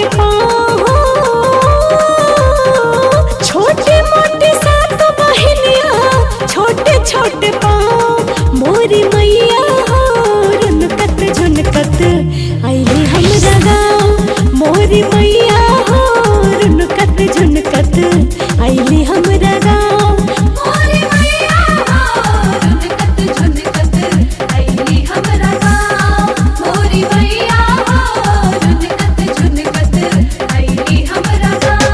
पाँव, छोटे मोटे सात बहनिया छोटे छोटे पाँव। मोरी मैया हो रुनकत झुनकत आइली हमरा गाँव। मोरी मैया हो रुनकत झुनकत आइली हमरा गाँव। मोरी मैया हो रुनकत झुनकत आइली हमरा गाँव। मोरी मैया हो रुनकत झुनकत आइली हमरा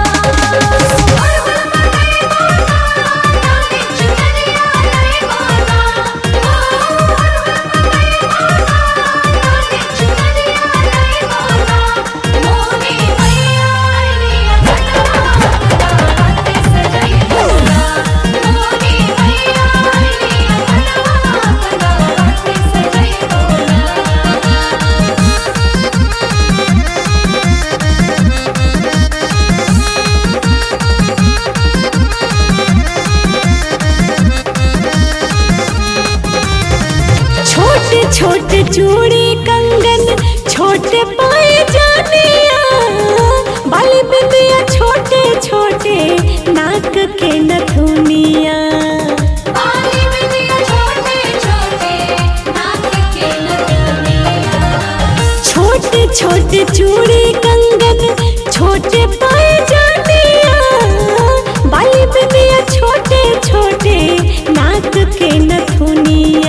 छोटे छोटे चूड़ी कंगन छोटे पाए जानिया, बाली बिंदिया छोटे छोटे नाक के नथुनिया। बाली बिंदिया छोटे छोटे नाक के नथुनिया। छोटे छोटे चूड़ी कंगन छोटे पाए जानिया, बाली बिंदिया छोटे छोटे नाक के नथुनिया।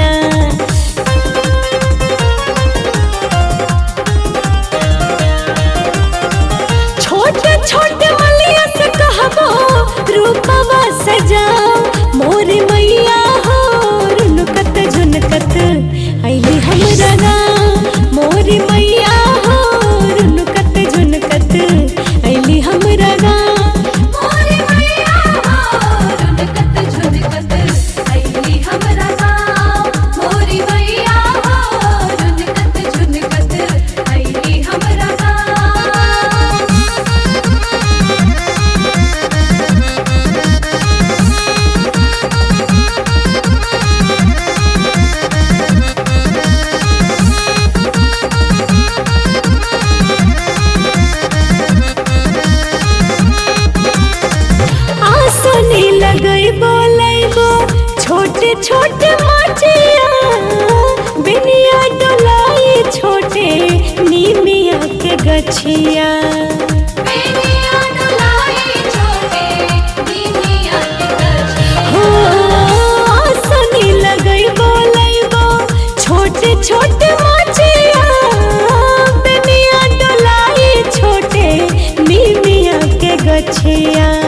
छोटे मलिया से कहबो रूपवा सजाओ। मोरी मैया हो रुनकत झुनकत आइली हमरा गाँव। मोरी मैया हो रुनकत झुनकत आइली हमरा गाँव। मोरी मैया हो रुनकत झुनकत आइली हमरा गाँव। मोरी मैया हो रुनकत झुनकत आइली हमरा गाँव। आसनी लगैबो लैबो छोटे छोटे माचिया, बिनिया डोलाई छोटे नीमिया के गछिया। बिनिया डोलाई छोटे नीमिया के गछिया। हो आसनी लगैबो लैबो छोटे छोटे माचिया, बिनिया डोलाई छोटे नीमिया के गछिया।